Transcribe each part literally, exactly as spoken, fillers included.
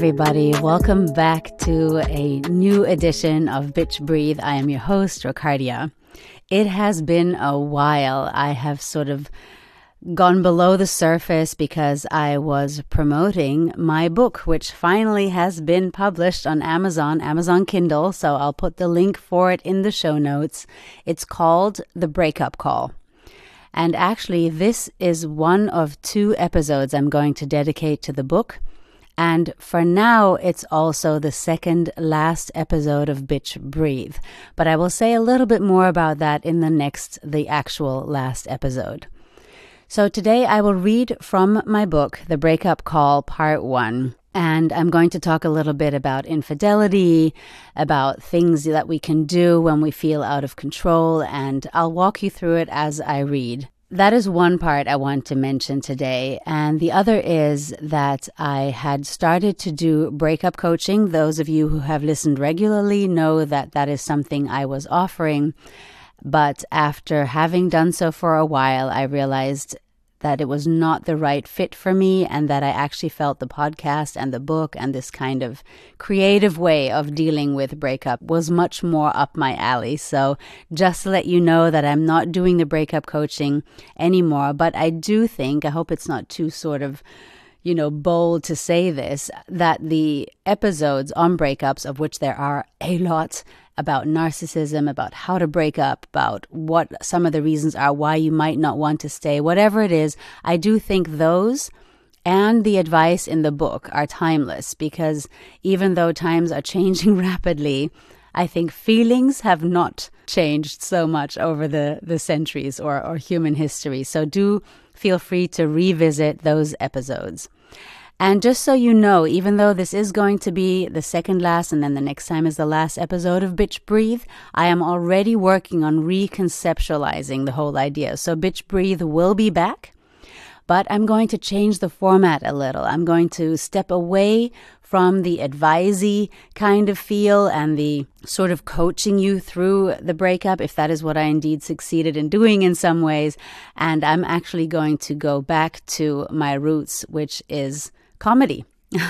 everybody. Welcome back to a new edition of Bitch Breathe. I am your host, Ricardia. It has been a while. I have sort of gone below the surface because I was promoting my book, which finally has been published on Amazon, Amazon Kindle. So I'll put the link for it in the show notes. It's called The Breakup Call. And actually, this is one of two episodes I'm going to dedicate to the book. And for now, it's also the second last episode of Bitch Breathe. But I will say a little bit more about that in the next, the actual last episode. So today I will read from my book, The Breakup Call, Part one. And I'm going to talk a little bit about infidelity, about things that we can do when we feel out of control, and I'll walk you through it as I read. That is one part I want to mention today. And the other is that I had started to do breakup coaching. Those of you who have listened regularly know that that is something I was offering. But after having done so for a while, I realized that it was not the right fit for me and that I actually felt the podcast and the book and this kind of creative way of dealing with breakup was much more up my alley. So just to let you know that I'm not doing the breakup coaching anymore, but I do think, I hope it's not too sort of, you know, bold to say this, that the episodes on breakups, of which there are a lot, about narcissism, about how to break up, about what some of the reasons are why you might not want to stay, whatever it is, I do think those and the advice in the book are timeless, because even though times are changing rapidly, I think feelings have not changed so much over the, the centuries or, or human history. So do feel free to revisit those episodes. And just so you know, even though this is going to be the second last and then the next time is the last episode of Bitch Breathe, I am already working on reconceptualizing the whole idea. So Bitch Breathe will be back, but I'm going to change the format a little. I'm going to step away from the advisey kind of feel and the sort of coaching you through the breakup, if that is what I indeed succeeded in doing in some ways. And I'm actually going to go back to my roots, which is comedy,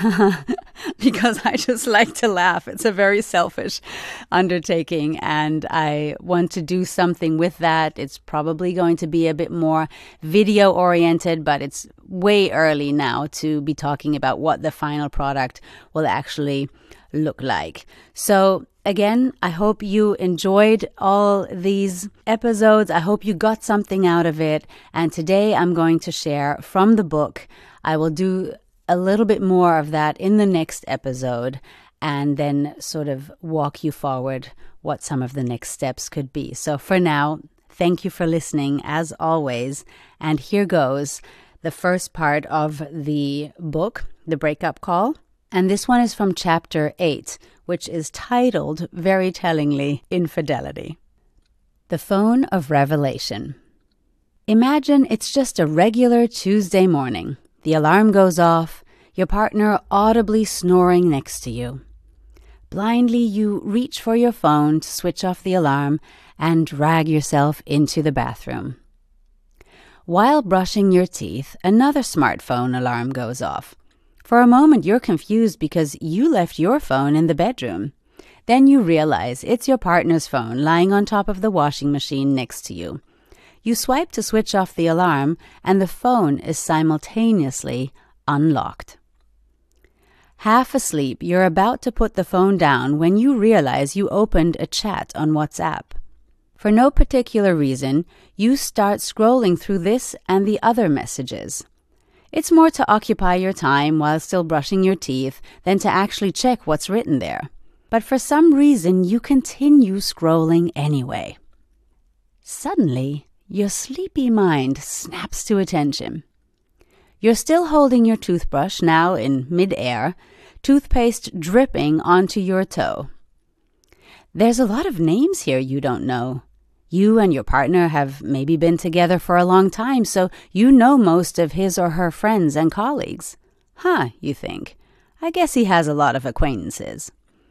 because I just like to laugh. It's a very selfish undertaking, and I want to do something with that. It's probably going to be a bit more video oriented, but it's way early now to be talking about what the final product will actually look like. So again, I hope you enjoyed all these episodes. I hope you got something out of it. And today I'm going to share from the book. I will do a little bit more of that in the next episode, and then sort of walk you forward what some of the next steps could be. So for now, thank you for listening as always. And here goes the first part of the book, The Breakup Call. And this one is from chapter eight, which is titled, very tellingly, Infidelity. The Phone of Revelation. Imagine it's just a regular Tuesday morning. The alarm goes off, your partner audibly snoring next to you. Blindly, you reach for your phone to switch off the alarm and drag yourself into the bathroom. While brushing your teeth, another smartphone alarm goes off. For a moment, you're confused because you left your phone in the bedroom. Then you realize it's your partner's phone lying on top of the washing machine next to you. You swipe to switch off the alarm, and the phone is simultaneously unlocked. Half asleep, you're about to put the phone down when you realize you opened a chat on WhatsApp. For no particular reason, you start scrolling through this and the other messages. It's more to occupy your time while still brushing your teeth than to actually check what's written there. But for some reason, you continue scrolling anyway. Suddenly, your sleepy mind snaps to attention. You're still holding your toothbrush, now in mid-air, toothpaste dripping onto your toe. There's a lot of names here you don't know. You and your partner have maybe been together for a long time, so you know most of his or her friends and colleagues. Huh, you think. I guess he has a lot of acquaintances.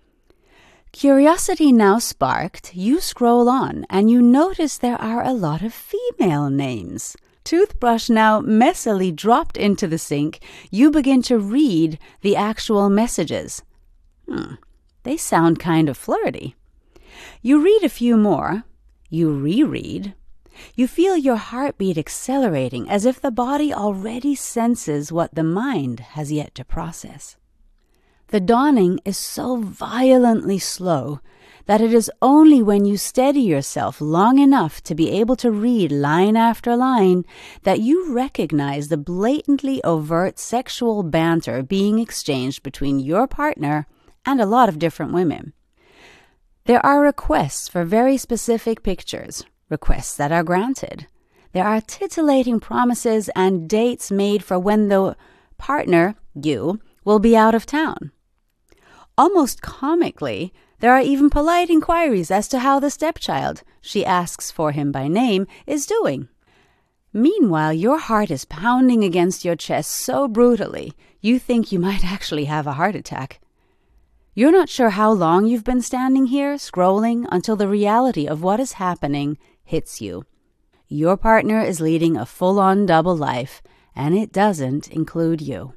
Curiosity now sparked, you scroll on and you notice there are a lot of female names. toothbrush now messily dropped into the sink, you begin to read the actual messages. Hmm, they sound kind of flirty. You read a few more. You reread. You feel your heartbeat accelerating as if the body already senses what the mind has yet to process. The dawning is so violently slow that it is only when you steady yourself long enough to be able to read line after line that you recognize the blatantly overt sexual banter being exchanged between your partner and a lot of different women. There are requests for very specific pictures, requests that are granted. There are titillating promises and dates made for when the partner, you, will be out of town. Almost comically, there are even polite inquiries as to how the stepchild, she asks for him by name, is doing. Meanwhile, your heart is pounding against your chest so brutally, you think you might actually have a heart attack. You're not sure how long you've been standing here, scrolling, until the reality of what is happening hits you. Your partner is leading a full-on double life, and it doesn't include you.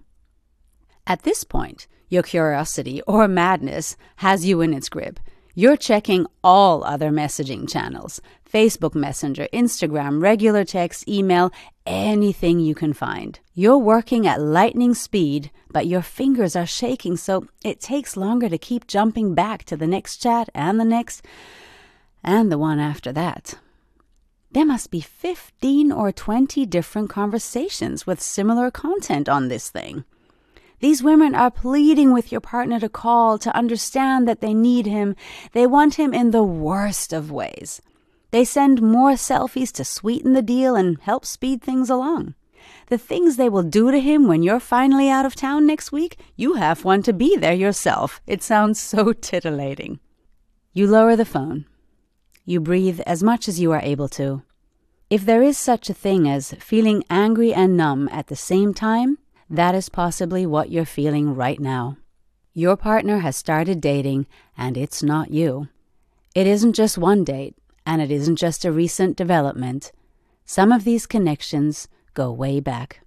At this point, your curiosity or madness has you in its grip. You're checking all other messaging channels, Facebook Messenger, Instagram, regular text, email, anything you can find. You're working at lightning speed, but your fingers are shaking, so it takes longer to keep jumping back to the next chat and the next, and the one after that. There must be fifteen or twenty different conversations with similar content on this thing. These women are pleading with your partner to call, to understand that they need him. They want him in the worst of ways. They send more selfies to sweeten the deal and help speed things along. The things they will do to him when you're finally out of town next week, you have one to be there yourself. It sounds so titillating. You lower the phone. You breathe as much as you are able to. If there is such a thing as feeling angry and numb at the same time, that is possibly what you're feeling right now. Your partner has started dating, and it's not you. It isn't just one date, and it isn't just a recent development. Some of these connections go way back.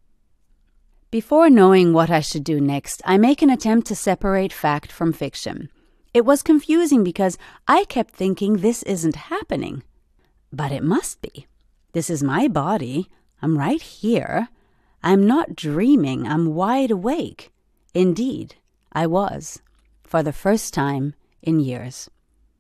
Before knowing what I should do next, I make an attempt to separate fact from fiction. It was confusing because I kept thinking this isn't happening. But it must be. This is my body. I'm right here. I'm not dreaming, I'm wide awake. Indeed, I was, for the first time in years.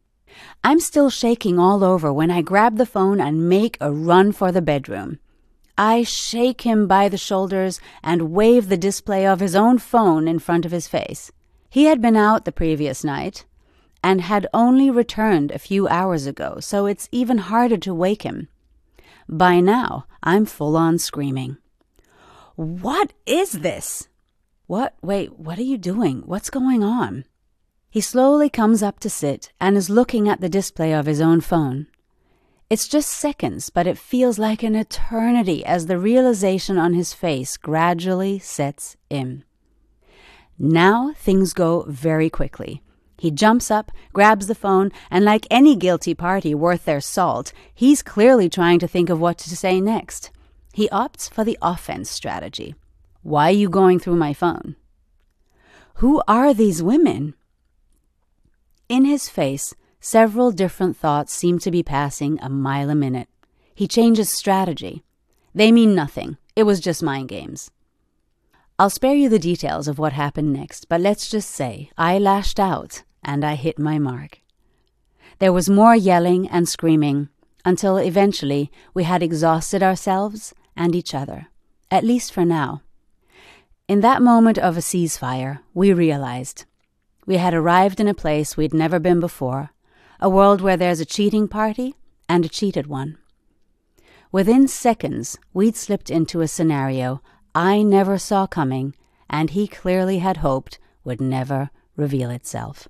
I'm still shaking all over when I grab the phone and make a run for the bedroom. I shake him by the shoulders and wave the display of his own phone in front of his face. He had been out the previous night and had only returned a few hours ago, so it's even harder to wake him. By now, I'm full on screaming. What is this? What? Wait, what are you doing? What's going on? He slowly comes up to sit and is looking at the display of his own phone. It's just seconds, but it feels like an eternity as the realization on his face gradually sets in. Now things go very quickly. He jumps up, grabs the phone, and like any guilty party worth their salt, he's clearly trying to think of what to say next. He opts for the offense strategy. Why are you going through my phone? Who are these women? In his face, several different thoughts seem to be passing a mile a minute. He changes strategy. They mean nothing. It was just mind games. I'll spare you the details of what happened next, but let's just say I lashed out and I hit my mark. There was more yelling and screaming until eventually we had exhausted ourselves and each other, at least for now. In that moment of a ceasefire, we realized we had arrived in a place we'd never been before, a world where there's a cheating party and a cheated one. Within seconds, we'd slipped into a scenario I never saw coming, and he clearly had hoped would never reveal itself.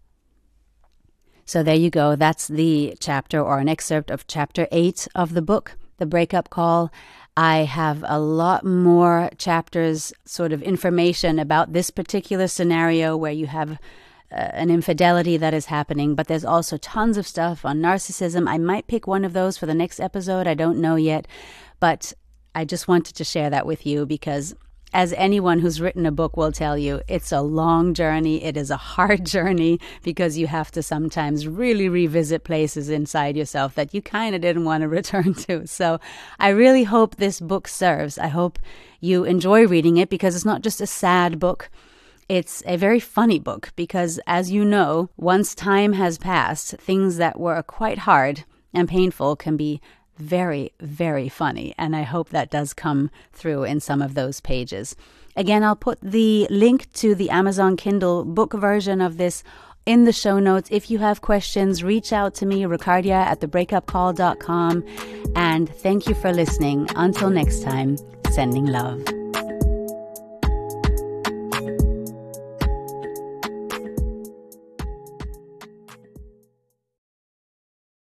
So there you go. That's the chapter or an excerpt of chapter eight of the book, The Breakup Call. I have a lot more chapters, sort of information about this particular scenario where you have uh, an infidelity that is happening, but there's also tons of stuff on narcissism. I might pick one of those for the next episode. I don't know yet, but I just wanted to share that with you because, as anyone who's written a book will tell you, it's a long journey. It is a hard journey because you have to sometimes really revisit places inside yourself that you kind of didn't want to return to. So I really hope this book serves. I hope you enjoy reading it because it's not just a sad book. It's a very funny book because, as you know, once time has passed, things that were quite hard and painful can be very, very funny. And I hope that does come through in some of those pages. Again, I'll put the link to the Amazon Kindle book version of this in the show notes. If you have questions, reach out to me, Ricardia at the breakup call dot com. And thank you for listening. Until next time, sending love.